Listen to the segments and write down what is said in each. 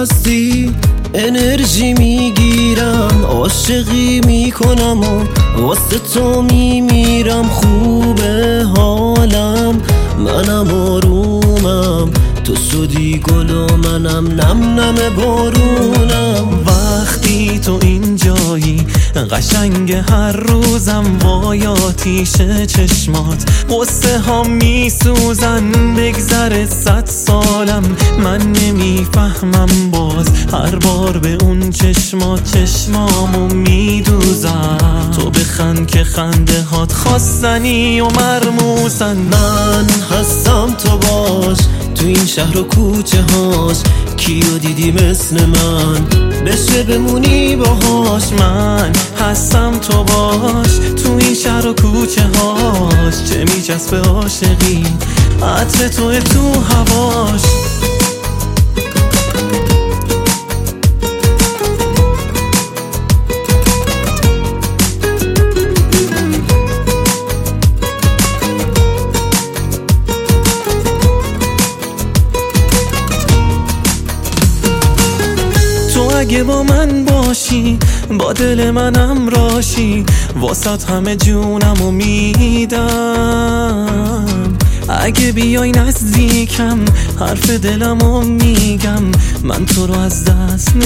هستی انرژی میگیرم، عاشقی میکنم و واسه تو میمیرم. خوبه حالم، منم آرومم، تو شدی گل و منم نم نم بارونم. وقتی تو اینجایی قشنگ هر روزم، وای آتیش چشمات قصه ها میسوزن. بگذره 100 سالم من نمیفهمم باز، هر بار به اون چشمامو میدوزم. تو بخند که خنده هات خواستنی و مرموزن. من هستم تو باش تو این شهر و کوچه هاش، کیو دیدی مثل من بشه بمونی باهاش. من هستم تو باش تو این شهر و کوچه هاش، چه میچسبه عاشقی عطر تو هواش. اگه با من باشی با دل منم راشی، واسط همه جونمو میدم. اگه بیای نزدیکم حرف دلمو میگم، من تو رو از دست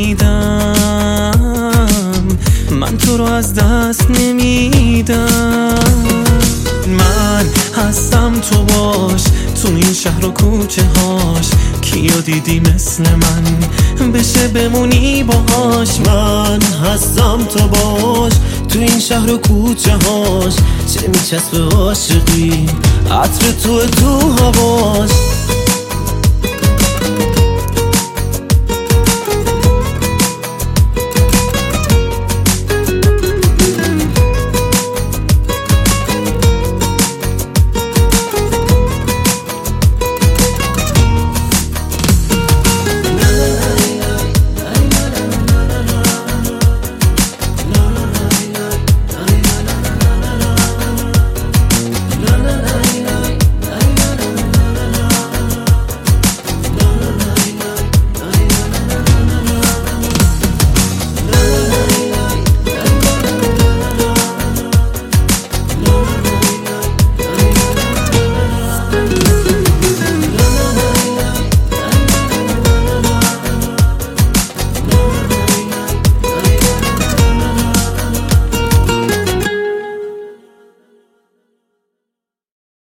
نمیدم، من تو رو از دست نمیدم. من هستم تو باش تو این شهر و کوچه هاش، کیو دیدی مثل من بشه بمونی باهاش. من هستم تو باش تو این شهر و کوچه هاش، چه میچسبه عاشقی عطر تو هواش.